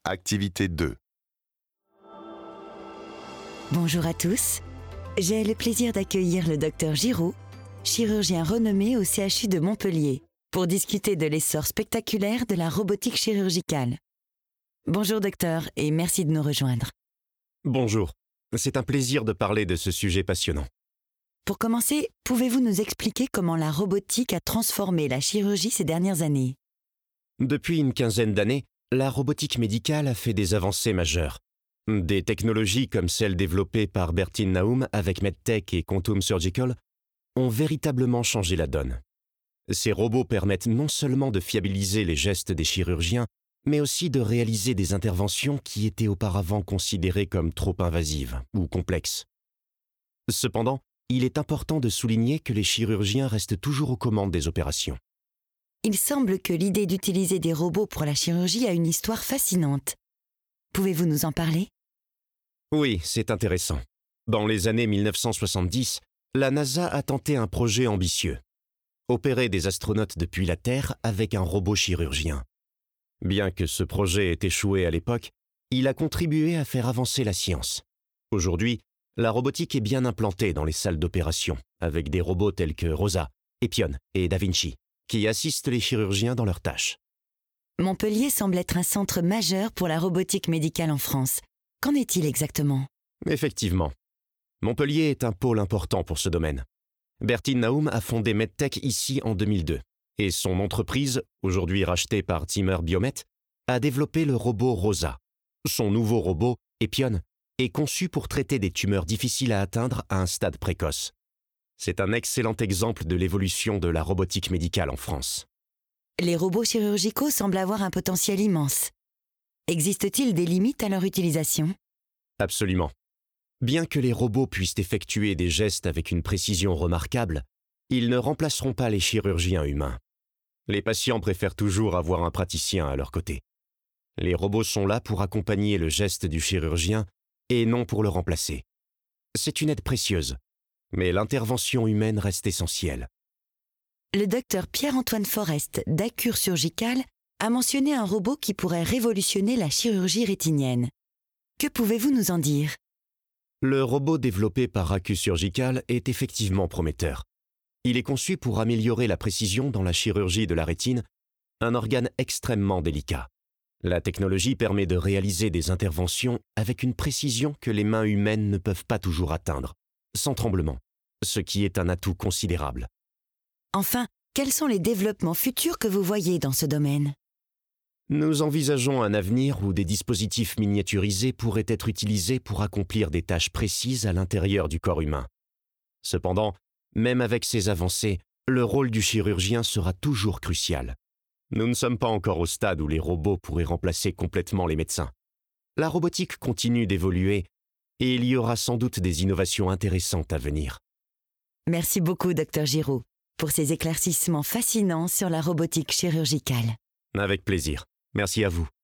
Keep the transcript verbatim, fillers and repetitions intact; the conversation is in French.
Activité deux. Bonjour à tous. J'ai le plaisir d'accueillir le docteur Giraud, chirurgien renommé au C H U de Montpellier, pour discuter de l'essor spectaculaire de la robotique chirurgicale. Bonjour docteur et merci de nous rejoindre. Bonjour, c'est un plaisir de parler de ce sujet passionnant. Pour commencer, pouvez-vous nous expliquer comment la robotique a transformé la chirurgie ces dernières années ? Depuis une quinzaine d'années, la robotique médicale a fait des avancées majeures. Des technologies comme celles développées par Bertin Naum avec MedTech et Quantum Surgical ont véritablement changé la donne. Ces robots permettent non seulement de fiabiliser les gestes des chirurgiens, mais aussi de réaliser des interventions qui étaient auparavant considérées comme trop invasives ou complexes. Cependant, il est important de souligner que les chirurgiens restent toujours aux commandes des opérations. Il semble que l'idée d'utiliser des robots pour la chirurgie a une histoire fascinante. Pouvez-vous nous en parler ? Oui, c'est intéressant. Dans les années mille neuf cent soixante-dix, la NASA a tenté un projet ambitieux. Opérer des astronautes depuis la Terre avec un robot chirurgien. Bien que ce projet ait échoué à l'époque, il a contribué à faire avancer la science. Aujourd'hui, la robotique est bien implantée dans les salles d'opération, avec des robots tels que Rosa, Epion et Da Vinci, qui assistent les chirurgiens dans leurs tâches. Montpellier semble être un centre majeur pour la robotique médicale en France. Qu'en est-il exactement ? Effectivement. Montpellier est un pôle important pour ce domaine. Bertin Naum a fondé MedTech ici en deux mille deux, et son entreprise, aujourd'hui rachetée par Zimmer Biomet, a développé le robot Rosa. Son nouveau robot, Epion, est conçu pour traiter des tumeurs difficiles à atteindre à un stade précoce. C'est un excellent exemple de l'évolution de la robotique médicale en France. Les robots chirurgicaux semblent avoir un potentiel immense. Existe-t-il des limites à leur utilisation ? Absolument. Bien que les robots puissent effectuer des gestes avec une précision remarquable, ils ne remplaceront pas les chirurgiens humains. Les patients préfèrent toujours avoir un praticien à leur côté. Les robots sont là pour accompagner le geste du chirurgien et non pour le remplacer. C'est une aide précieuse, mais l'intervention humaine reste essentielle. Le docteur Pierre-Antoine Forest d'Accure Surgical a mentionné un robot qui pourrait révolutionner la chirurgie rétinienne. Que pouvez-vous nous en dire ? Le robot développé par Accure Surgical est effectivement prometteur. Il est conçu pour améliorer la précision dans la chirurgie de la rétine, un organe extrêmement délicat. La technologie permet de réaliser des interventions avec une précision que les mains humaines ne peuvent pas toujours atteindre, sans tremblement, ce qui est un atout considérable. Enfin, quels sont les développements futurs que vous voyez dans ce domaine ? Nous envisageons un avenir où des dispositifs miniaturisés pourraient être utilisés pour accomplir des tâches précises à l'intérieur du corps humain. Cependant, même avec ces avancées, le rôle du chirurgien sera toujours crucial. Nous ne sommes pas encore au stade où les robots pourraient remplacer complètement les médecins. La robotique continue d'évoluer et il y aura sans doute des innovations intéressantes à venir. Merci beaucoup, docteur Giraud, pour ces éclaircissements fascinants sur la robotique chirurgicale. Avec plaisir. Merci à vous.